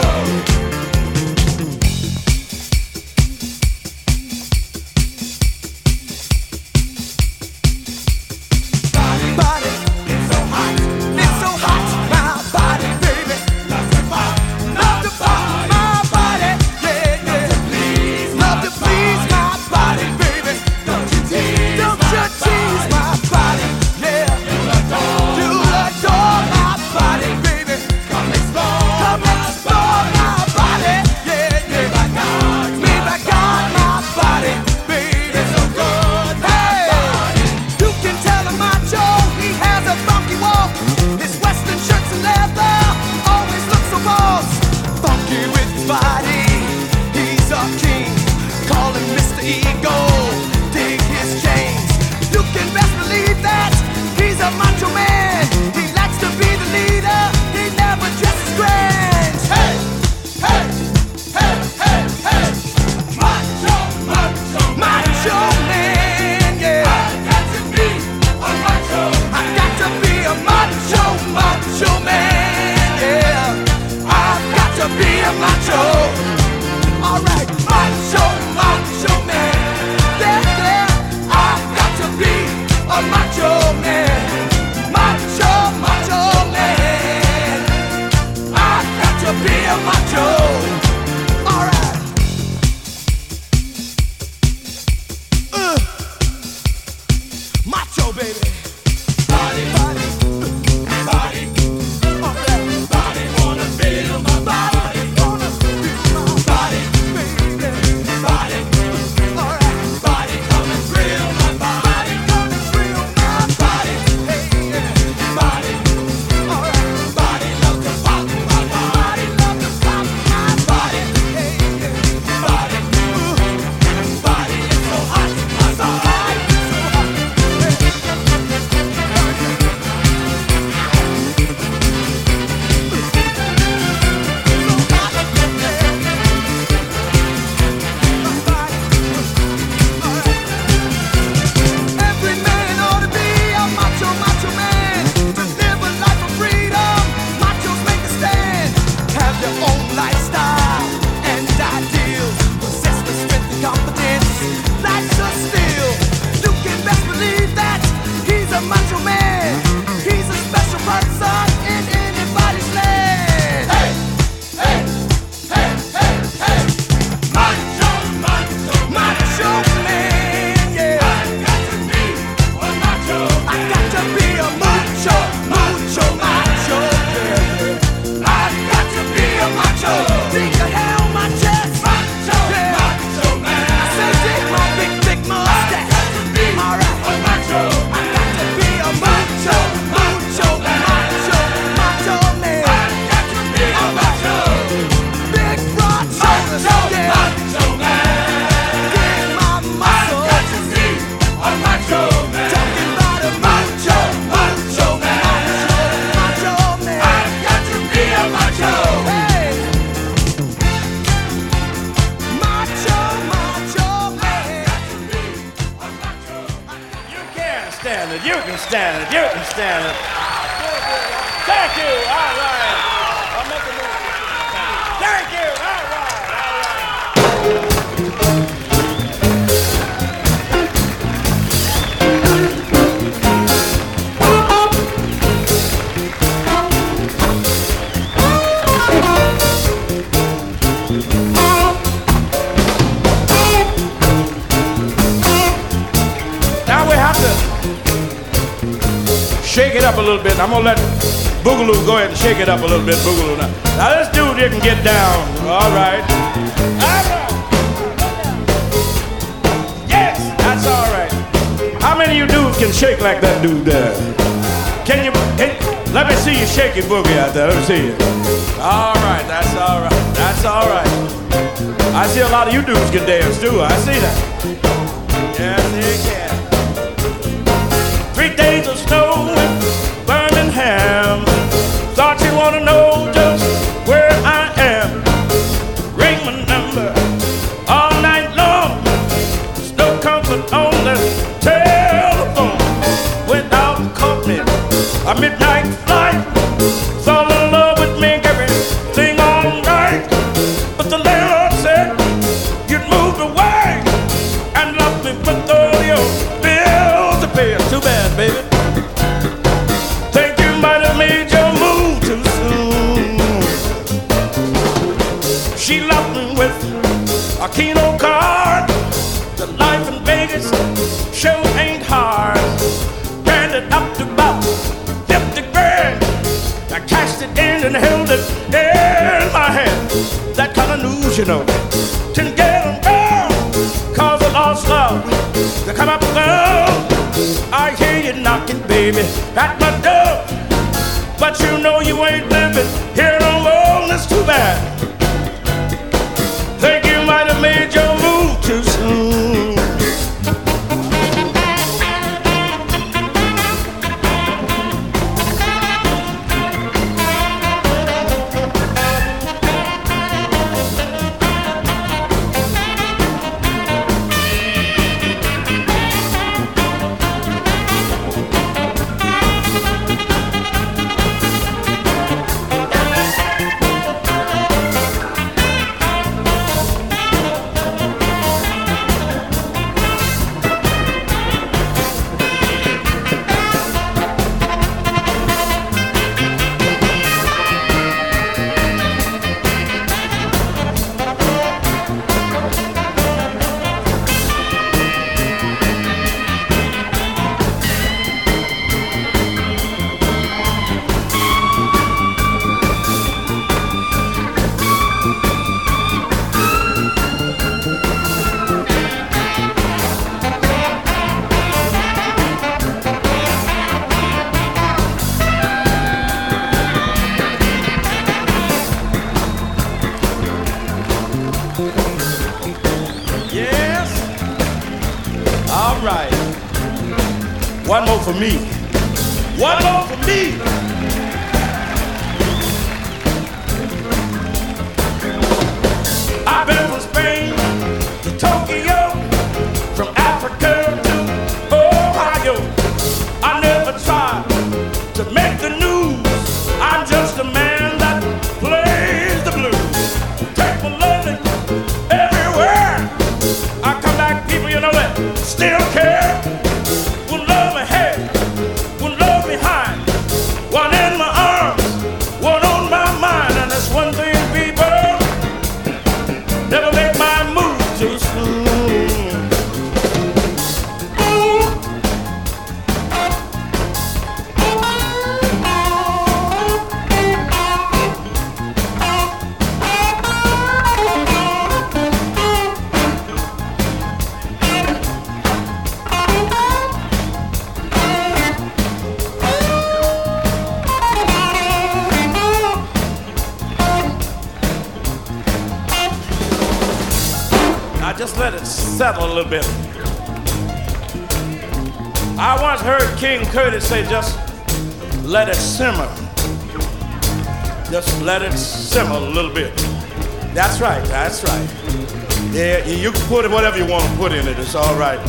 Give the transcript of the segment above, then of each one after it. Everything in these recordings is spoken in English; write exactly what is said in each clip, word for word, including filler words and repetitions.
stand it. You can stand it. You can stand it. Thank you. All right. I'll make a move. Thank you. All right. All right. Shake it up a little bit. I'm gonna let Boogaloo go ahead and shake it up a little bit, Boogaloo. Now, now this dude here can get down. All right. All right. Yes, that's all right. How many of you dudes can shake like that dude there? Can you? Can, let me see you shake your boogie out there. Let me see you. All right. That's all right. That's all right. I see a lot of you dudes can dance too. I see that. Yes, they can. Three days of snow in Birmingham. Thought you wanna know just where I am. Ring my number all night long. There's no comfort on the telephone. Went out and caught me a midnight flight. Fall in love with me, everything all right. She loved me with a Keno card. The life in Vegas sure ain't hard. Branded up to about fifty grand. I cashed it in and held it in my hand. That kind of news, you know, didn't get them down. Cause I lost love to come up alone. I hear you knocking, baby, at my door. But you know you ain't living here no more, and it's too bad. Think you might have made your move too soon. One more for me. One more for me. I've been from Spain to Tokyo, from Africa to Ohio. I never tried to make the news. I'm just a man that plays the blues. Take my loving everywhere. I come back, people, you know that still care. Just let it settle a little bit. I once heard King Curtis say, just let it simmer. Just let it simmer a little bit. That's right, that's right. Yeah, you can put it whatever you want to put in it, it's all right.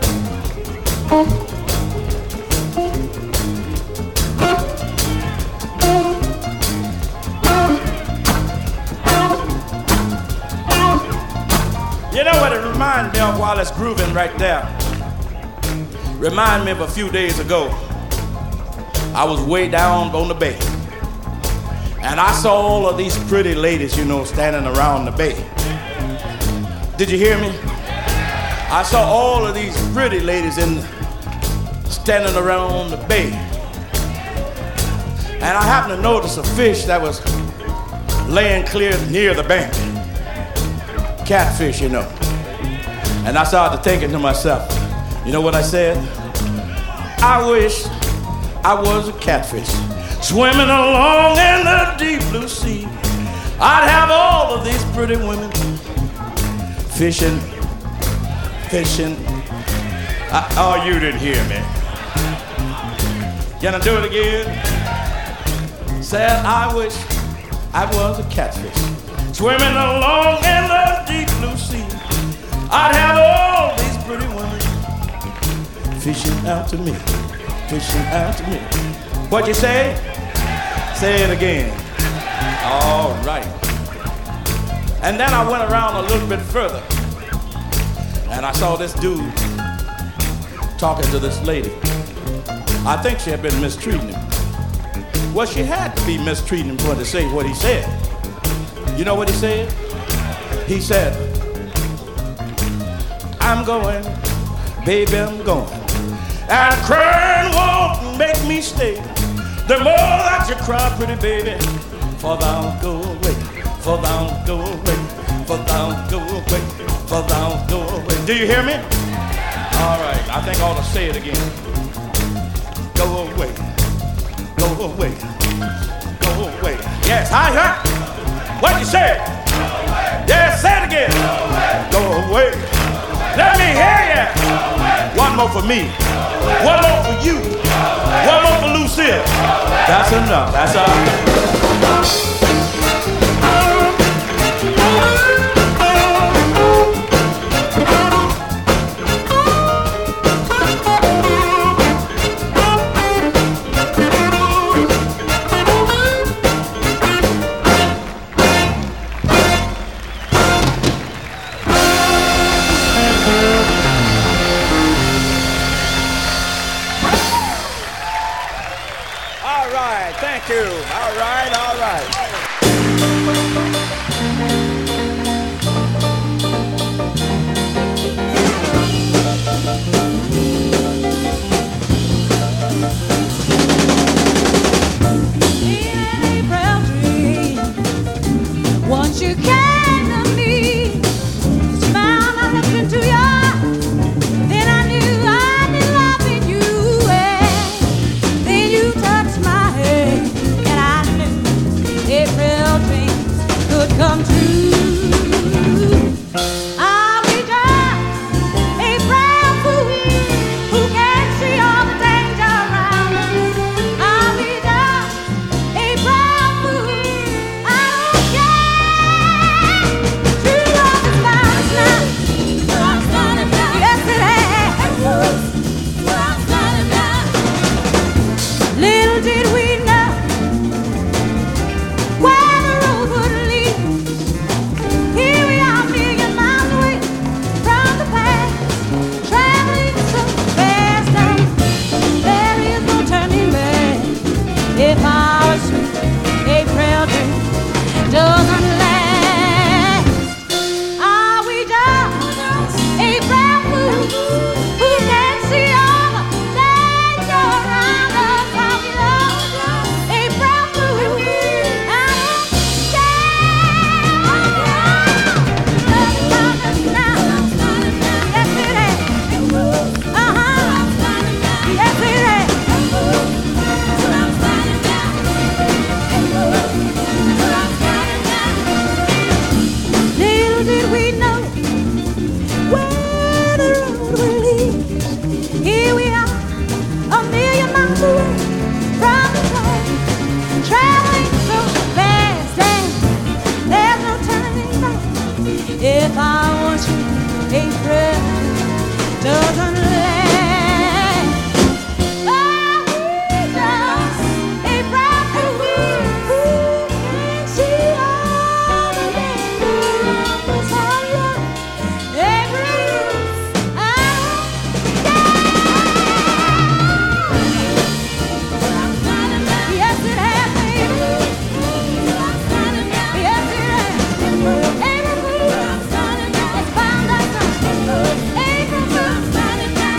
You know what it reminds me of while it's grooving right there? Remind me of a few days ago. I was way down on the bay. And I saw all of these pretty ladies, you know, standing around the bay. Did you hear me? I saw all of these pretty ladies in, standing around the bay. And I happened to notice a fish that was laying clear near the bank. Catfish, you know. And I started thinking to myself, you know what I said? I wish I was a catfish swimming along in the deep blue sea. I'd have all of these pretty women fishing, fishing. I, oh, you didn't hear me. Can I do it again? Said I wish I was a catfish swimming along in the deep blue sea. I'd have all these pretty women fishing out to me, fishing out to me. What'd you say? Say it again. All right. And then I went around a little bit further, and I saw this dude talking to this lady. I think she had been mistreating him. Well, she had to be mistreating him for to say what he said. You know what he said? He said, I'm going, baby, I'm going. And crying won't make me stay. The more that you cry, pretty baby, for thou go away, for thou go away, for thou go away, for thou go away. Do you hear me? All right, I think I ought to say it again. Go away, go away, go away. Yes, I heard. What you say? Yes, say it again. Go away. Let me hear you. One more for me. One more for you. One more for Lucille. That's enough. That's all. Thank you. All right, all right. Once you came to me, smile, I looked into your eyes, then I knew I'd be loving you. Then you touched my hand, and I knew April dreams could come true. I'll be just a brown fool who can't see all the danger around us. I'll be just a brown fool. I don't care. True love is found now. Yes, it has. Little did we know where the road would lead. Here we are, a million miles away from the past, traveling so fast now. There is no turning back. If our sweet April dream doesn't last, are we just a brown fool who can't see all the danger around us? Are we just a brown fool? I don't care. Yes, it is. Uh-huh. Yes, it is. Little did we know where the road will lead. Here we are, a million miles away from the past, traveling so fast and there's no turning back. If I want you, April doesn't last. Are we just a brown fool who can't see all the danger around us? April, I don't care. Yes, it has, baby. Yes, it has. April Fool, it's found us. April Fool,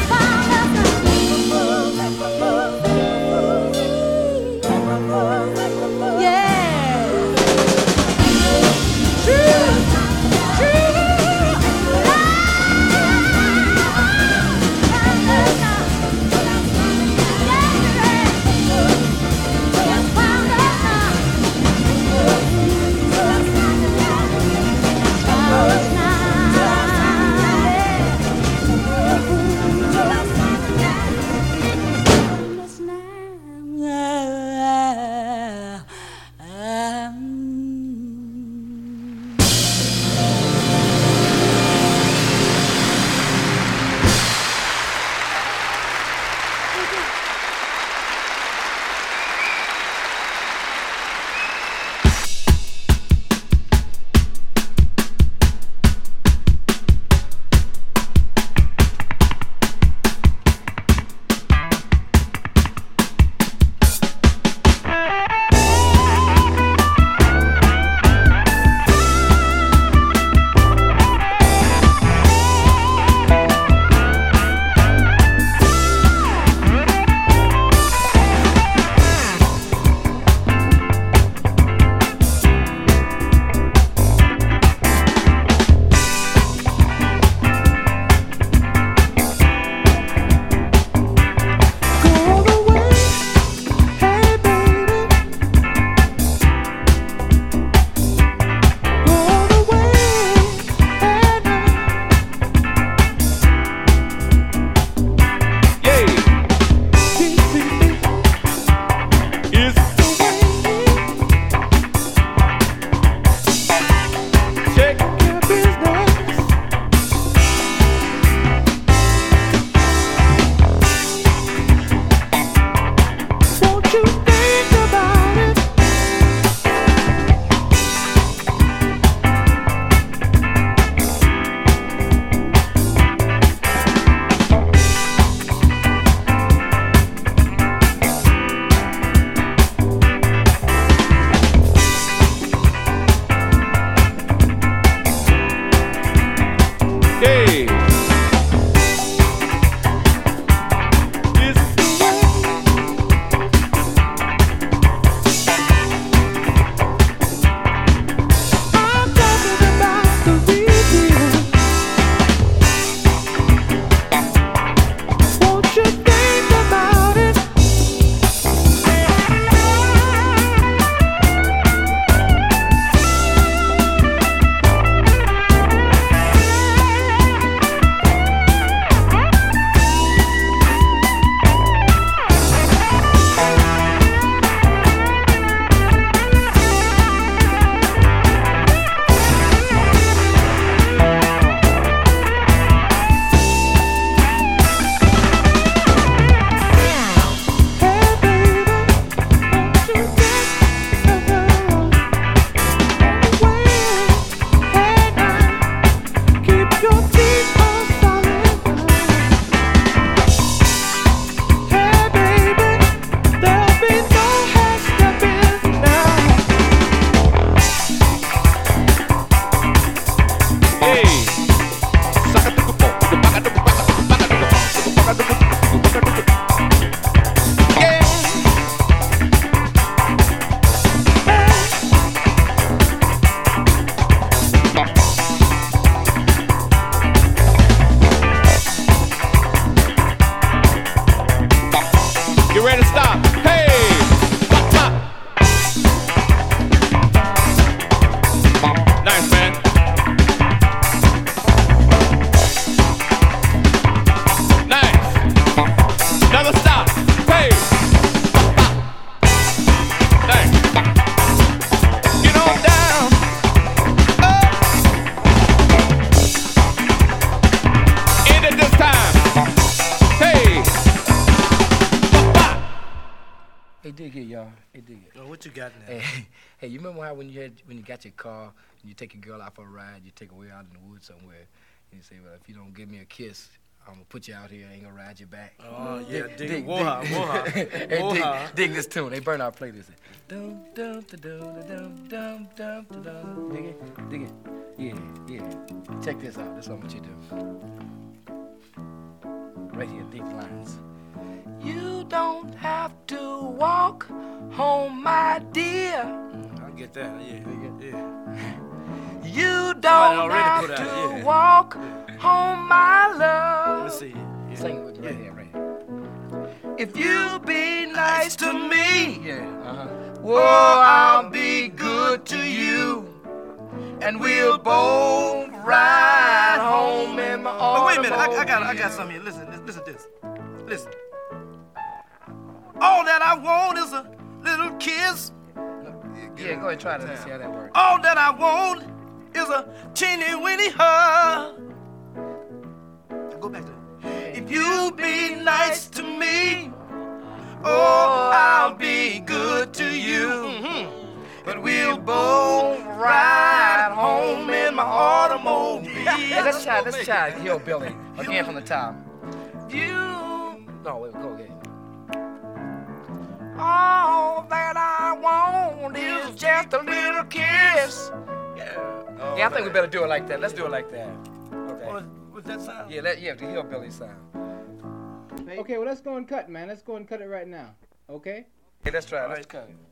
What you got now? Hey, hey, you remember how when you had when you got your car and you take your girl out for a ride, you take her way out in the woods somewhere, and you say, well, if you don't give me a kiss, I'm gonna put you out here. I ain't gonna ride you back. Oh yeah, dig, dig, dig, Woha, dig, Woha, hey, Woha. dig, dig this tune. They burn our playlist. Dum dum da dum dum dum dum da dum. Dig it, dig it. Yeah, yeah. Check this out. This is what I want you to do. Right here, deep lines. You don't have to walk home, my dear. I get that. Yeah, yeah. You don't have to yeah. walk yeah. home, my love. Let's see. Yeah. Sing with me right here, right here. If you be nice to me, yeah. uh-huh. well, I'll be good to you, and we'll both ride home in my automobile. But wait a minute, I, I got, I got something here. Listen, listen, listen to this. Listen. All that I want is a little kiss. Yeah, go ahead, try that. Let's see how that works. All that I want is a teeny weeny hug. Go back to it. If you be nice to me, oh, I'll be good to you. Mm-hmm. But we'll both ride home in my automobile. Hey, let's try, let's try Hillbilly again from the top. You. No, wait, go again. All that I want is just a little kiss. Yeah. Oh, yeah, I think we better do it like that. Let's do it like that. Okay. What, what's that sound? Yeah, let, yeah, the hillbilly sound. Okay, well, let's go and cut, man. Let's go and cut it right now. Okay? Okay, let's try it. All Let's right. cut it.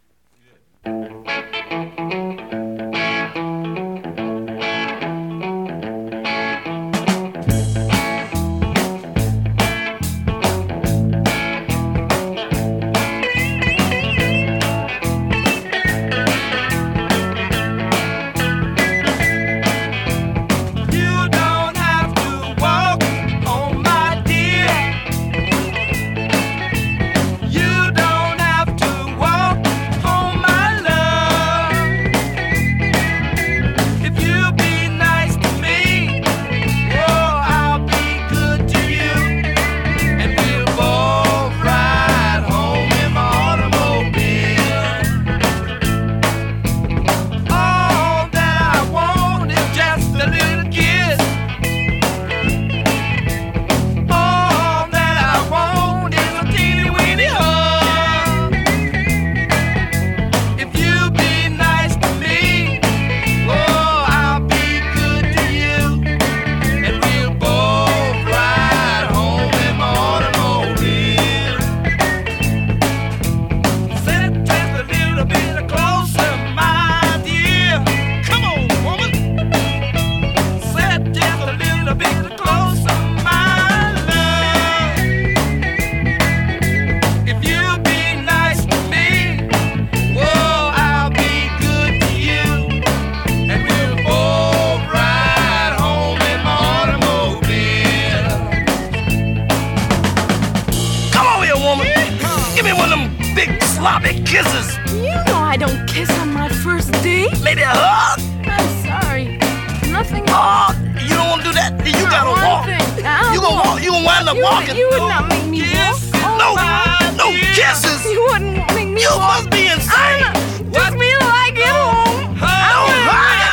Kisses. You know I don't kiss on my first date. Maybe a hug. I'm sorry. Nothing. Oh, you don't want to do that? You Not gotta one walk. thing. You gonna walk? You gonna wind up you walking? Would, you would not make me walk. Oh, No, God. no kisses. You wouldn't make me You walk. must be insane. I'm not, just wait till I get home. No, I'll have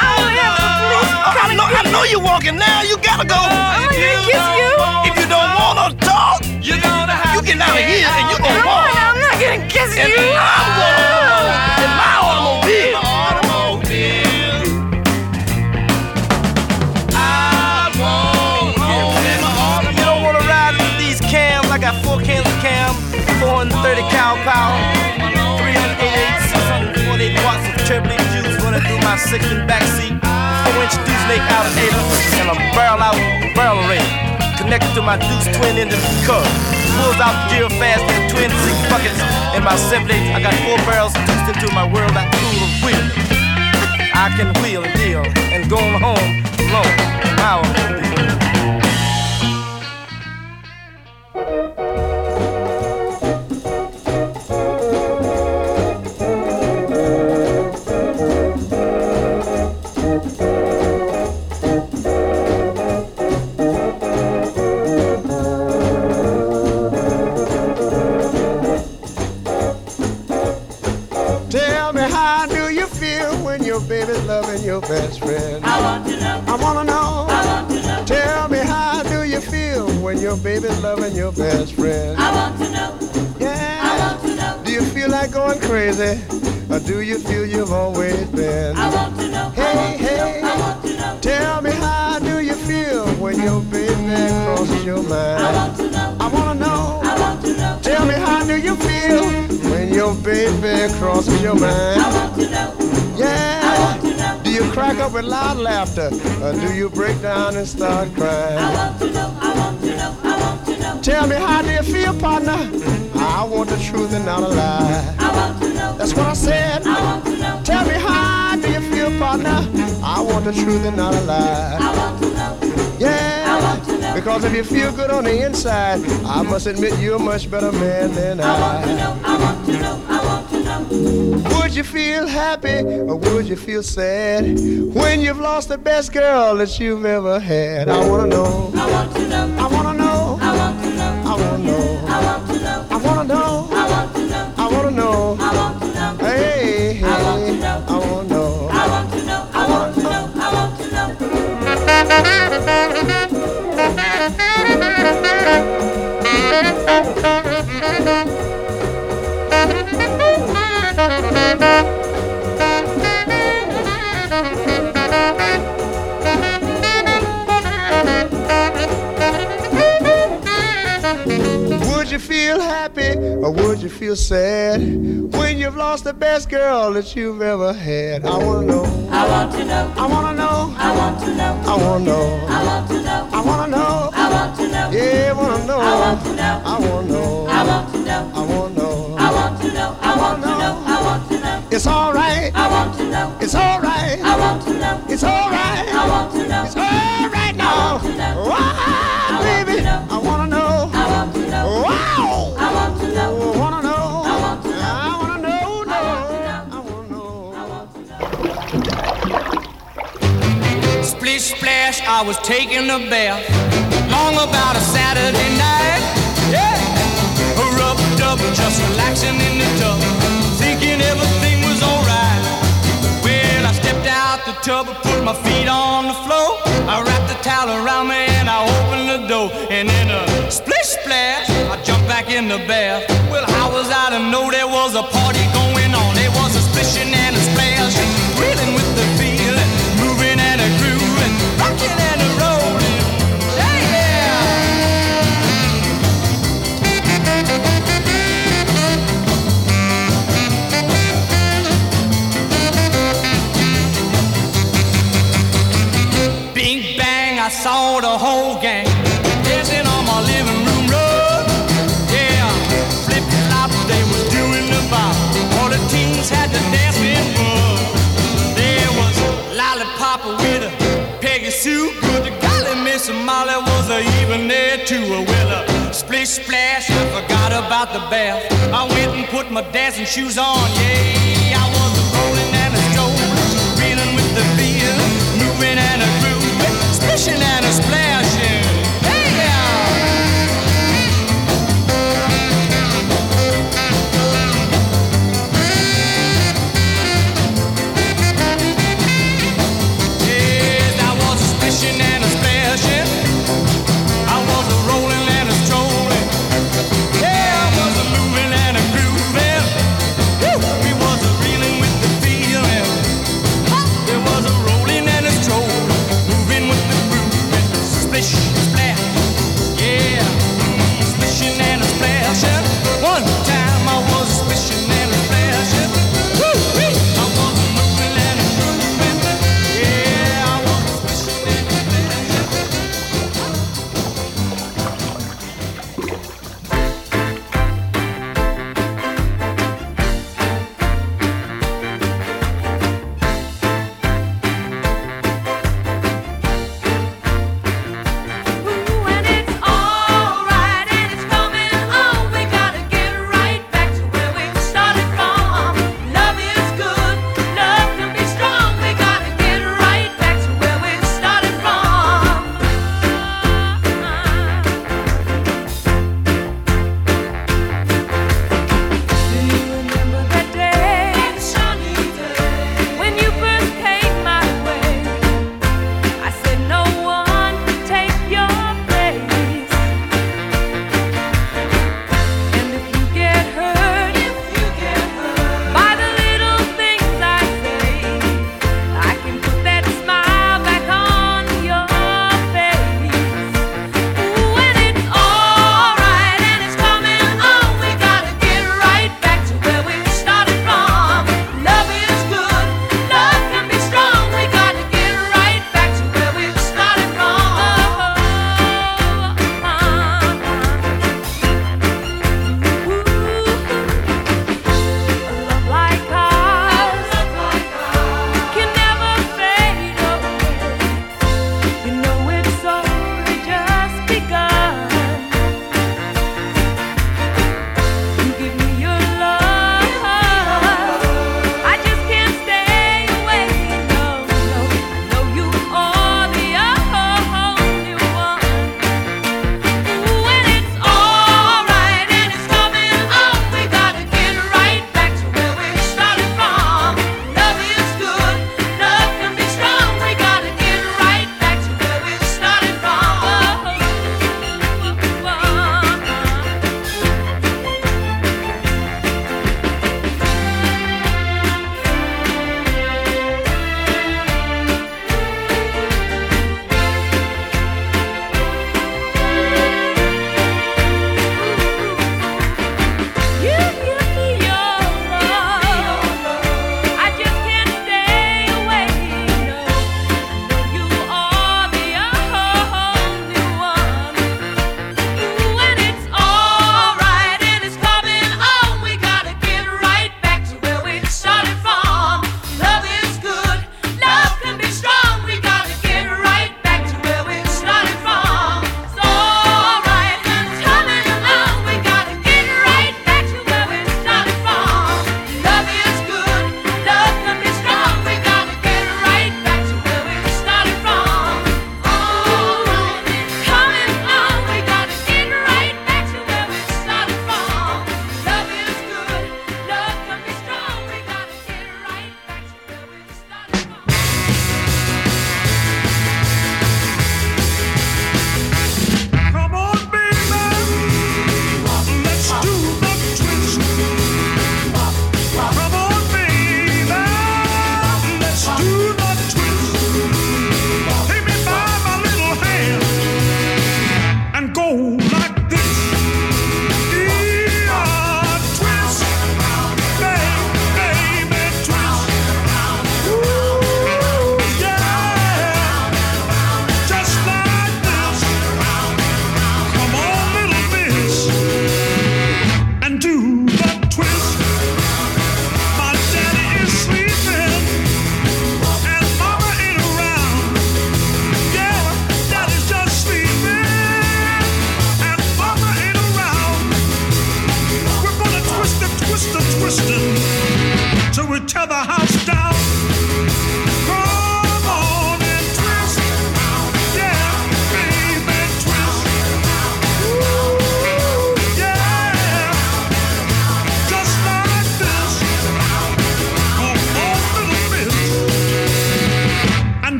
the police I, come I know, and I get know you're walking now. You gotta go. I'm gonna kiss you. If you don't want to talk, you're gonna have you getting out of here and you gonna Come walk. on, I'm not gonna kiss And you. I'm gonna in my automobile. through my section backseat, four-inch deuce snake alligator, and a barrel out barrel ring connected to my deuce twin engine car. Pulls out the gear fast in twenty-six buckets in my seventy-eight. I got four barrels deuced into my world like cool of wheel. I can wheel and deal and go on home alone. My own deal. Baby's loving your best friend. I want to know. I wanna know. I want to know. Tell me, how do you feel when your baby's loving your best friend? I want to know. Yeah. I want to know. Do you feel like going crazy, or do you feel you've always been? I want to know. Hey, hey. I want to know. Tell me, how do you feel when your baby crosses your mind? I want to know. I wanna know. I want to know. Tell me, how do you feel when your baby crosses your mind? I want to know. Yeah. I want to know. Do you crack up with loud laughter, or do you break down and start crying? I want to know. I want to know. I want to know. Tell me, how do you feel, partner? I want the truth and not a lie. I want to know. That's what I said. I want to know. Tell me, how do you feel, partner? I want the truth and not a lie. I want to know. Yeah. I want to know. Because if you feel good on the inside, I must admit you're a much better man than I. I want to know. I want to know. I want to know. Would you feel happy or would you feel sad when you've lost the best girl that you've ever had? I wanna know. I want to know. I wanna know. I want to know. I wanna know. I want to know. I wanna know. I want to know. I wanna know. I want to know. Hey, hey. I want to know. I wanna know. I want to know. I want to know. I want to know. Would you feel happy or would you feel sad when you've lost the best girl that you've ever had? I wanna know. I want to know. I wanna know. I want to know. I wanna know. I want to know. I wanna know. I want to know. Yeah, I wanna know. I want to know. I wanna know. I want to know. I wanna know. I want to know. I want to know. I want to know. It's alright. I want to know. It's alright. I want to know. It's alright. I want to know. It's alright now. Wow, baby. I wanna know. I want to know. Wow. I want to know. I wanna know. I want to know. I wanna know. No. I I wanna know. I want to know. Splish splash, I was taking a bath long about a Saturday night. Yeah, rubbed up, just relaxing in the tub, thinking everything was alright. Well, I stepped out the tub, put my feet on the floor. I wrapped the towel around me and I opened the door. And in a splish splash, I jumped back in the bath. Well, how was I to know there was a party going on? There was a splishing and a splash, reeling with the feeling, moving and a grooving, rocking and a rolling. Yeah, yeah. Bing bang, I saw the whole gang dancing on my living room rug. Yeah, flip flop, they was doing the bop. All the teens had to dance with bug. There was Lollipop with a Peggy Sue. Good to golly, Miss Molly was a even there too. Well, a splish splash, I forgot about the bath. I went and put my dancing shoes on. Yeah, I was a rolling and a strolling, reeling with the feel, moving and a grooving, splishing and a splashing. Hey, yeah. Yes, I was a splishing and a splashing. I was a rolling and a strolling. Yeah, I was a moving and a grooving. Woo! We was a reeling with the feeling. There was a rolling and a strolling.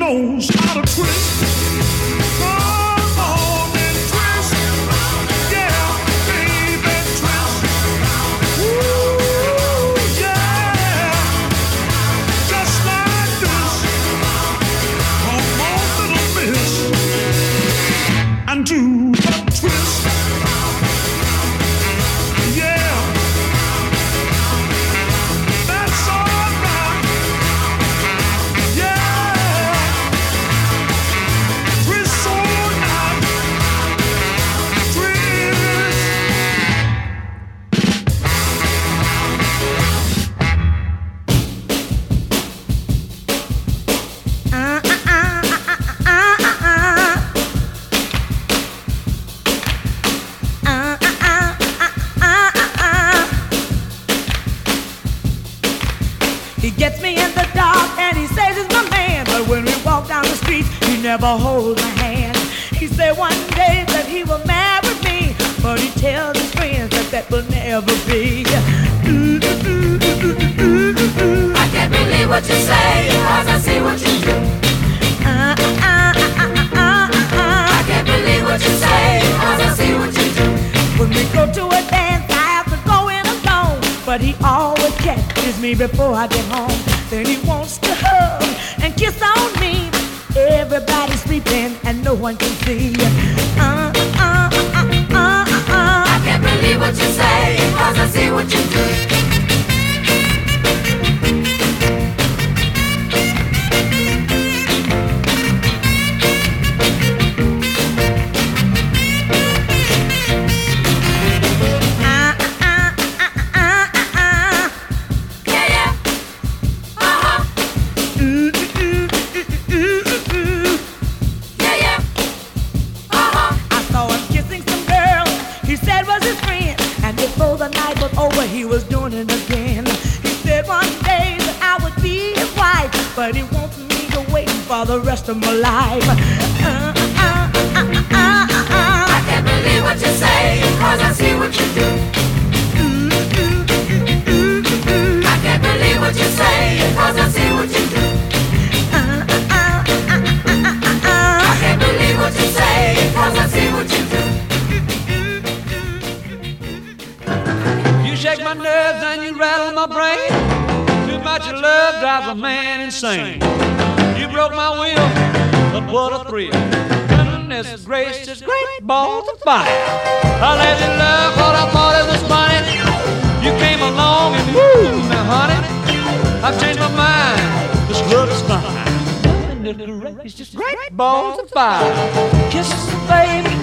knows how to twist. Come on and twist. Yeah, baby, twist. Ooh, yeah. Just like this. Come on, little miss. And do a twist. Yeah. That's all right. Yeah. Twist all night. Twist. Uh, uh, uh, uh, uh, uh, uh. Uh, uh, uh, uh, uh, uh. He gets me in the dark and he says he's my man, but when we walk down the street, he never holds my hand. He said one day that he will marry me, but he tells his friends that that will never be. Ooh, ooh, ooh, ooh, ooh, ooh, ooh. I can't believe what you say, cause I see what you do. Uh, uh, uh, uh, uh, uh, uh. I can't believe what you say, cause I see what you do. When we go to a dance, I have to go in alone, but he always catches me before I get home. Then he wants to hug and kiss on me. Everybody's sleeping and no one can see. Uh, uh, uh, uh, uh, uh, uh. I can't believe what you say, cause I see what you do. Uh, uh, uh, uh, uh, uh. Yeah, yeah. Uh-huh. Ooh, ooh, ooh, ooh, ooh, ooh. Yeah, yeah. Uh-huh. I saw him kissing some girl he said was his friend, and before the night was over, he was doing it again. He said one day that I would be his wife, but he wants me to wait for the rest of my life. Uh, uh, uh, uh, uh, uh, uh. I can't believe what you say, cause I see what you do. Ooh, ooh, ooh, ooh, ooh, ooh. I can't believe what you say, cause I see what you do. Uh, uh, uh, uh, uh, uh, uh. I can't believe what you say, cause I see what you do. You shake my nerves and you rattle my brain. Too much of love drives a man insane. You broke my will, but what a thrill. Goodness gracious, great balls of fire. I let you love what I thought it was funny. You came along and woo, now honey, I've changed my mind. This love is fine. Goodness gracious, great balls of fire. Kisses, baby.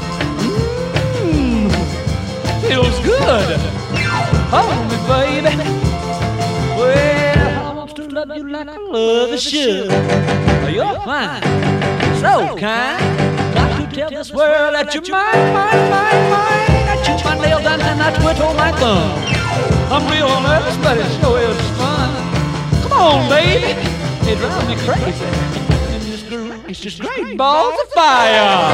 Mmm, feels good. Hold me, baby. Well, I want to love you like I love a should. You're fine, so kind. Got to tell this world that you're mine, mine, mine, mine. I chew my nails and then I twiddle my thumb. I'm real nervous, but it sure is fun. Come on, baby. It drives me crazy. And this gracious great balls of fire.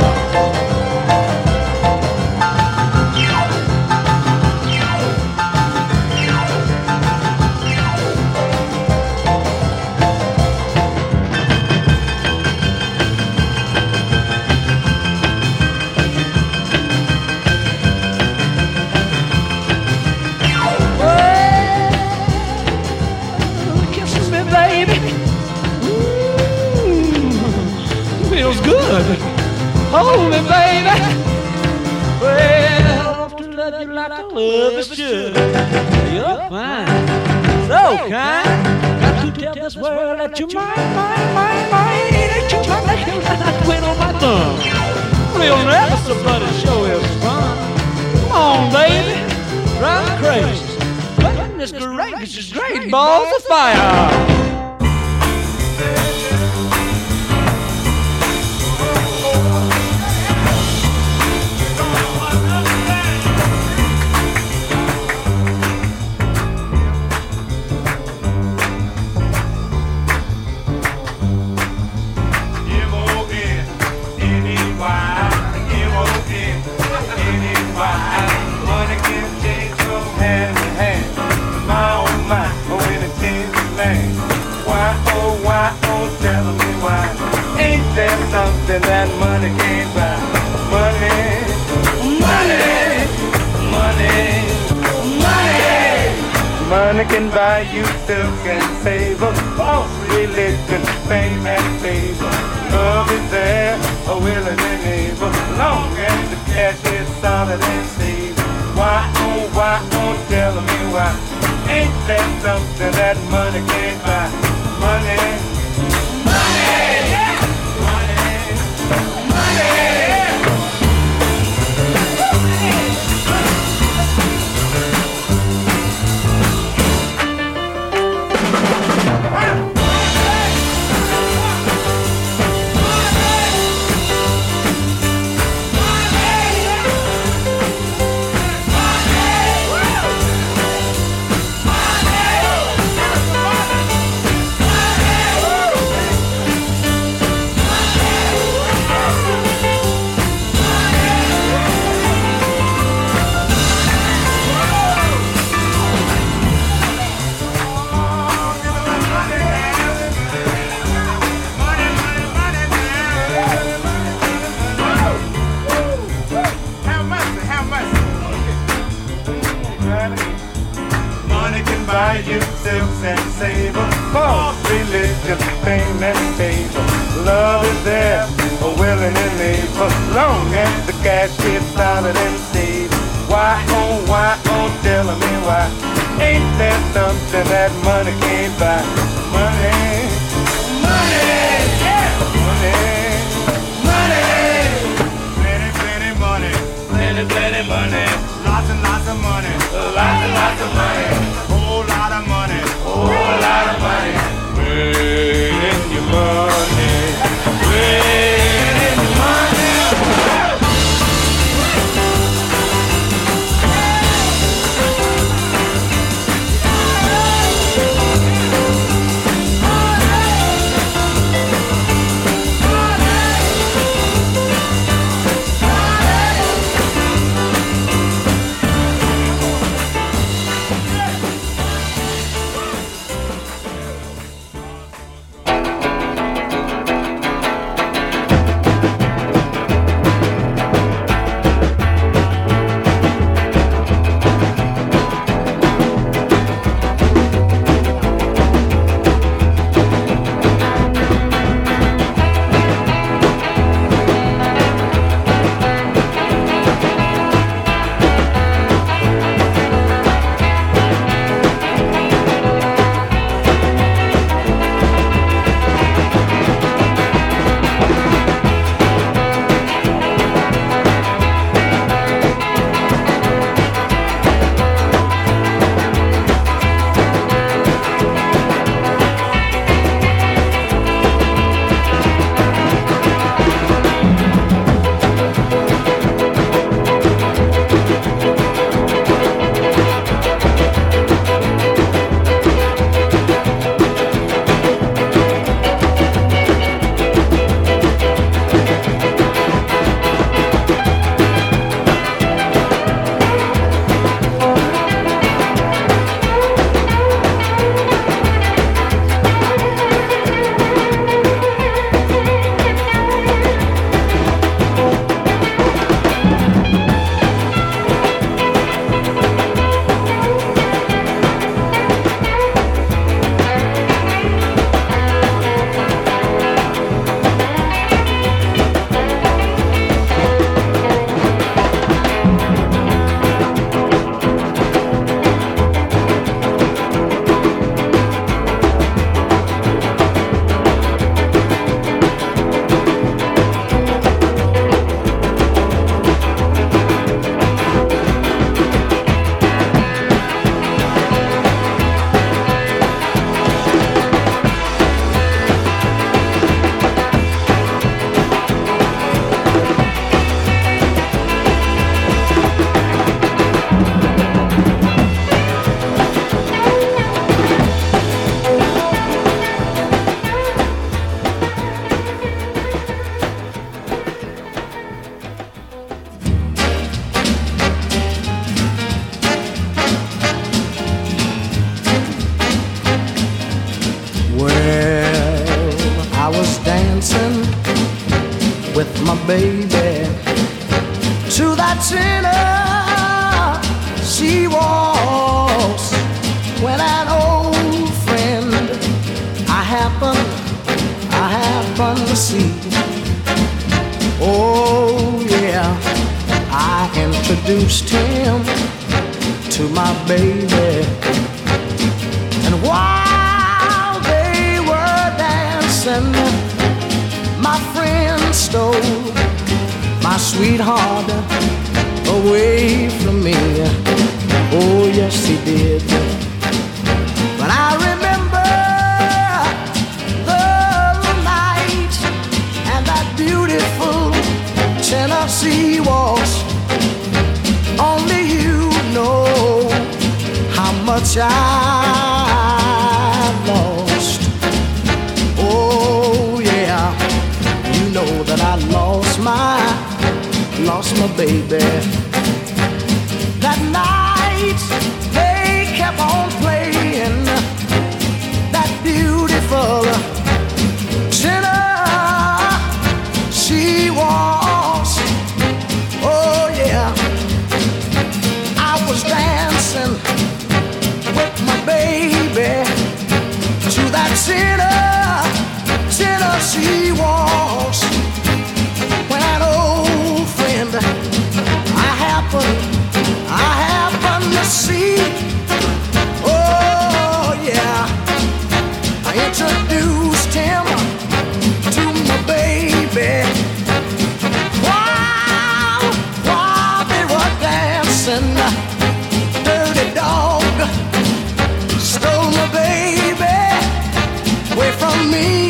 Good. Hold me, baby. Well, I want to love you like I love a should. You're fine, so kind. Got to tell this world that you're mine, mine, mine, mine. That you're my nails and I twiddle my thumb. Real nervous, but it sure is fun. Come on, baby, drive me crazy. Goodness gracious, great balls of fire. Hand in hand, my own mind, oh, in a tin land. something that money can't buy. Money, money, money, money. Money can buy you silk and savor, false religion, fame and favor. Love is there, a willing and able, long as the cash is solid and stable. Why, oh, why, oh, tell me why? Ain't that something that money can't buy? Money, money, yeah. Money, money. Buy you silks and savor, false religion, fame and favor. Love is there, a willing and able, long as the cash is solid and stable. Why, oh, why, oh, tell me why? Ain't there something that money can't buy? Money, money, yeah, money, money, plenty, plenty money, plenty, plenty money, lots and lots of money, lots and lots of money. Whole lot of money, whole lot of money. Where in your money? Where in your money? baby to that Tennessee waltz. When an old friend I happen, I happen to see. Oh yeah, I introduced him to my baby, and while they were dancing, my friend stole my sweetheart away from me. Oh yes he did. But I remember the night and that beautiful Tennessee waltz. Only you know how much I lost. Oh yeah, you know that I lost my, lost my baby. That night they kept on playing that beautiful Tennessee waltz. Oh yeah, I was dancing with my baby to that Tennessee waltz. When an old friend I happened, I happened to see. Oh yeah, I introduced him to my baby. While, while they were dancing, dirty dog stole my baby away from me.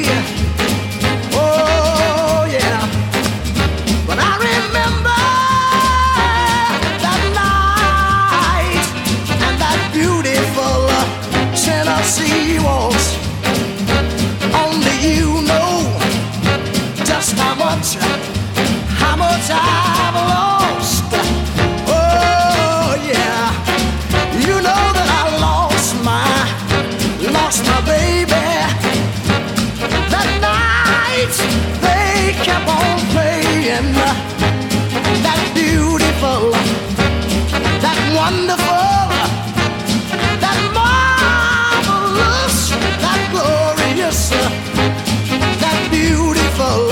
Oh yeah, but I remember that night and that beautiful Tennessee waltz. Only you know just how much, how much I've lost. Oh yeah, you know that I lost my, lost my baby. That night they kept on playing that beautiful, that wonderful, that marvelous, that glorious, that beautiful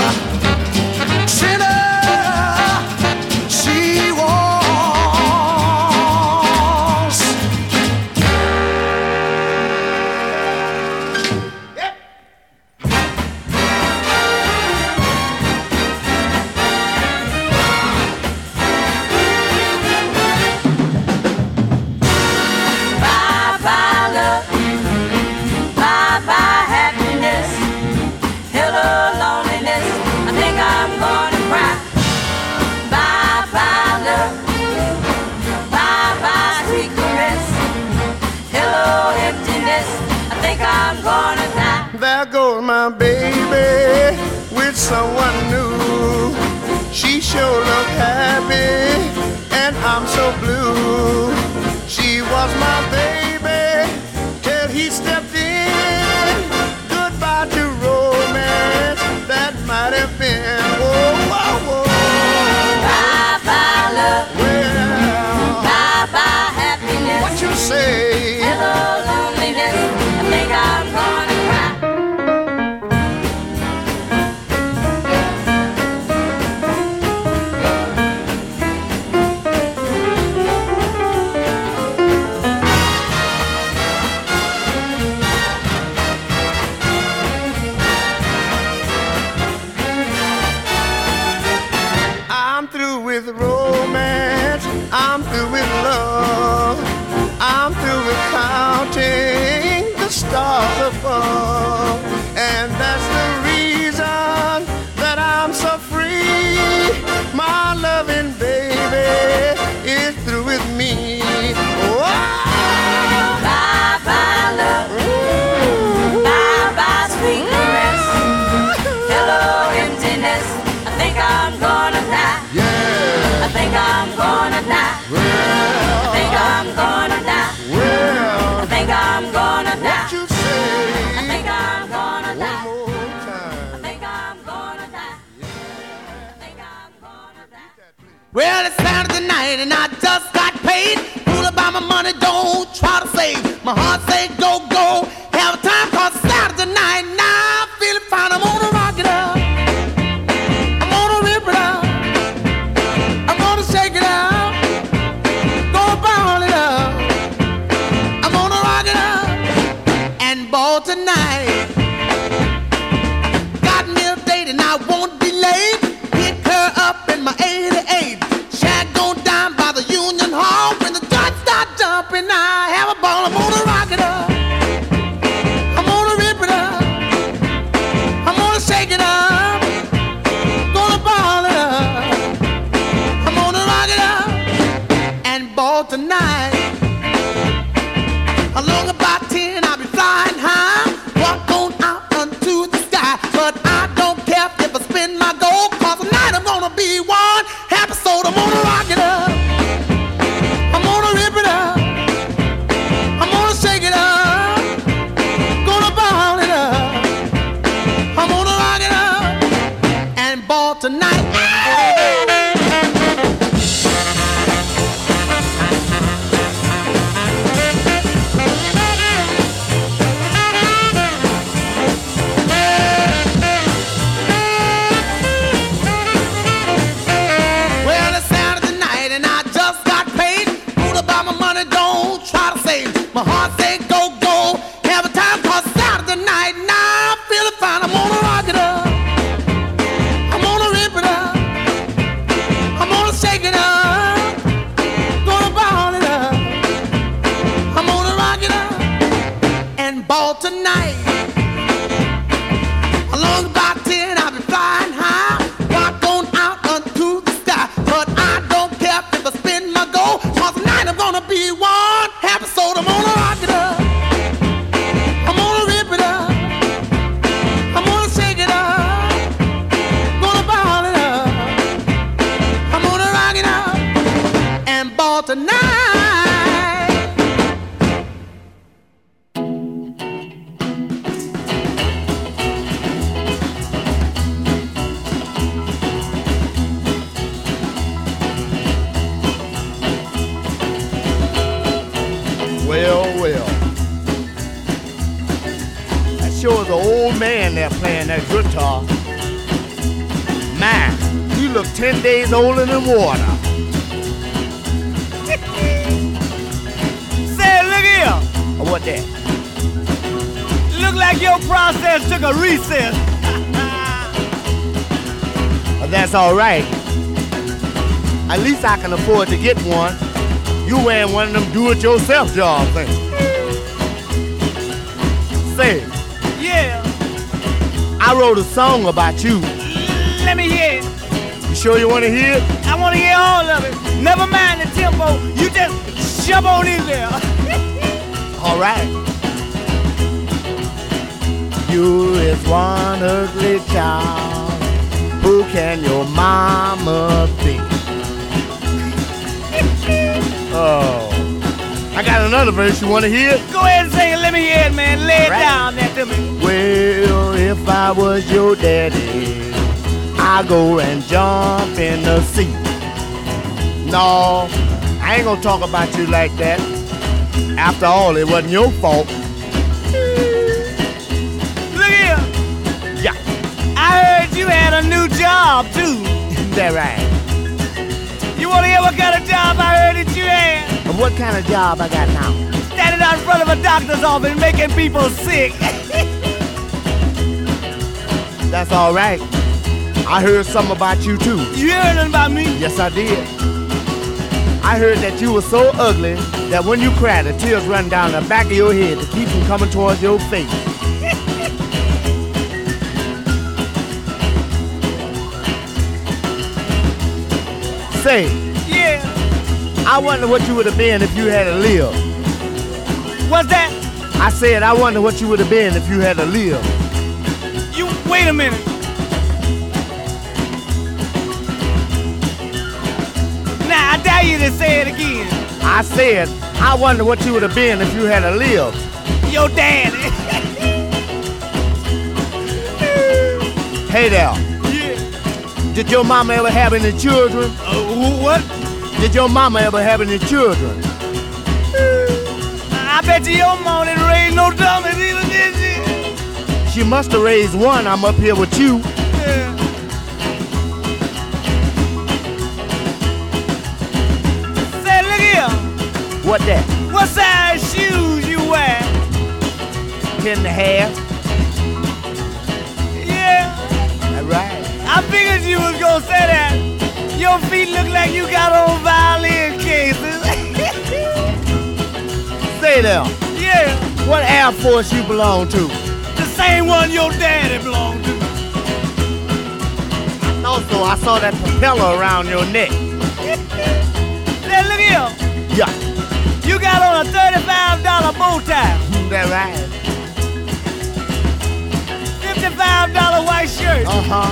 Tennessee waltz. Yep. Bye bye love, bye bye happiness, hello loneliness, I think I'm gonna cry. Bye bye love, bye bye sweet caress, hello emptiness, I think I'm gonna die. There goes my baby with someone new. She sure look happy and I'm so blue. She was my baby till he stepped in. Goodbye to romance that might have been. Whoa, whoa, whoa. Bye bye love, Well, bye bye happiness, what you say? hello loneliness, I think I'm gonna cry. I'm through with romance, I'm through with love, I'm through with counting the stars above. And that's the reason that I'm so free. My loving baby is through with me. Whoa! Bye bye love, bye bye sweet caress, hello emptiness, I think I'm gonna die. Yeah, I think I'm gonna die. I think I'm gonna die. well, I think I'm gonna die. what you say? I think I'm Well, it's Saturday night and I just got paid. Fool about my money, don't try to save. My heart say go, go. Have a time cause it's Saturday night. Now I'm feeling fine. I'm gonna rock it up. I'm gonna rip it up. I'm gonna shake it out. Gonna ball it up. I'm gonna rock it up and ball tonight. Got me a date and I won't be late. Pick her up in my eighty-eight. Shag gon' down by the Union Hall. When the dots start jumping, I have a ball. I'm gonna rock it up. I'm gonna rip it up. I'm gonna shake it up. Gonna ball it up. I'm gonna rock it up and ball tonight. Along about ten, I'll be flying high. Walk on out unto the sky. But I don't care if I spin my gold. Cause tonight I'm gonna be one episode. I'm gonna rock it up. I'm gonna rip it up. I'm gonna shake it up. Gonna ball it up. I'm gonna rock it up and ball tonight. Well, it's Saturday night and I just got paid. Fool about my money, don't try to save. My heart say go, go. Have a time cause it's Saturday night. Now I'm feeling fine. I'm gonna rock it up. I'm gonna rip it up. I'm gonna shake it up. Gonna ball it up. I'm gonna rock it up and ball tonight. Along about ten, I'll be flying high. Walk on out unto the sky. But I don't care if I spin my gold. Cause tonight I'm gonna be one episode. I'm gonna rock it up. I'm gonna rip it up. I'm gonna shake it up. Gonna ball it up. I'm gonna rock it up and ball tonight. Well, well. That sure is an old man there playing that guitar. Man, you look ten days older than water. Say, look here. Oh, what that? Look like your process took a recess. Oh, that's all right. At least I can afford to get one. You wearing one of them do-it-yourself jobs, ain't you? Say, Yeah. I wrote a song about you. Let me hear it. You sure you want to hear it? I want to hear all of it. Never mind the tempo. You just shove on in there. All right. You is one ugly child. Who can your mama be? Oh, I got another verse you want to hear? Go ahead and sing it. Let me hear it, man. Lay it Right. down there to me. Well, if I was your daddy, I'd go and jump in the sea. No, I ain't gonna talk about you like that. After all, it wasn't your fault. Look here. Yeah, I heard you had a new job, too. that right. You want to hear what kind of job I heard that you had? And what kind of job I got now? Standing out in front of a doctor's office making people sick. That's all right. I heard something about you too. You heard nothing about me? Yes, I did. I heard that you were so ugly that when you cried, the tears run down the back of your head to keep them coming towards your face. Say, Yeah. I wonder what you would have been if you had to live. What's that? I said, I wonder what you would have been if you had to live. You wait a minute. Now I dare you to say it again. I said, I wonder what you would have been if you had to live. Your daddy. Hey there, Yeah. Did your mama ever have any children? Uh, what? Did your mama ever have any children? I bet you your mama didn't raise no dummies either, did she? She must have raised one. I'm up here with you. Yeah. Say, look here. What that? What size shoes you wear? Ten and a half. Yeah. That's right. I figured you was gonna say that. Your feet look like you got on violin cases. Say there. Yeah. What Air Force you belong to? The same one your daddy belonged to. Also, I saw that propeller around your neck. Now look here. Yeah. You got on a thirty-five dollar bow tie. That right. fifty-five dollar white shirt. Uh-huh.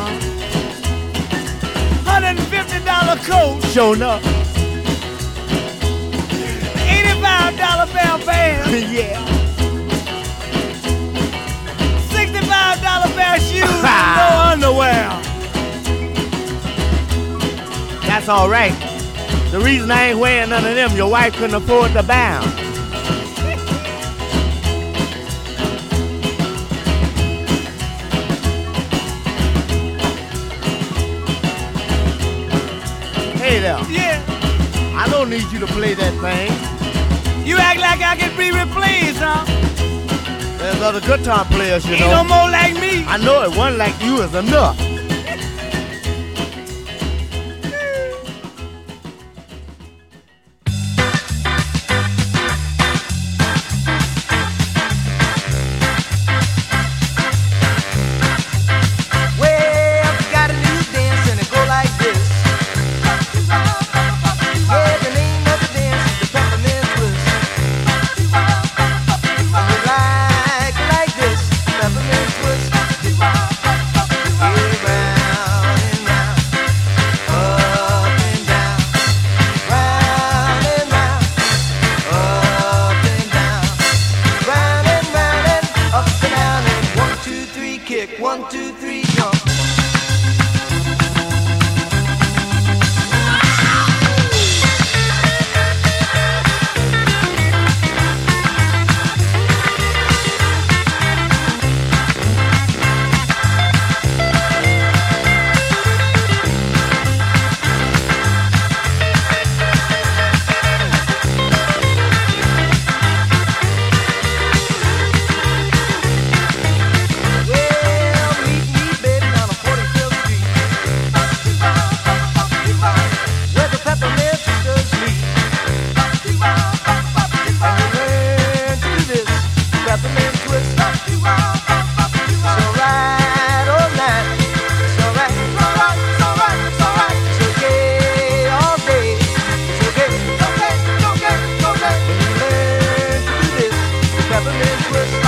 one hundred fifty dollar coat. Sure enough. eighty-five dollar pair of pants. Yeah. sixty-five dollar pair of shoes and no underwear. That's all right. The reason I ain't wearing none of them, your wife couldn't afford to buy them. Hey there. Yeah. I don't need you to play that thing. You act like I can be replaced, huh? There's other guitar players, you Ain't know. no more like me. I know it. One like you is enough. Peppermint twist.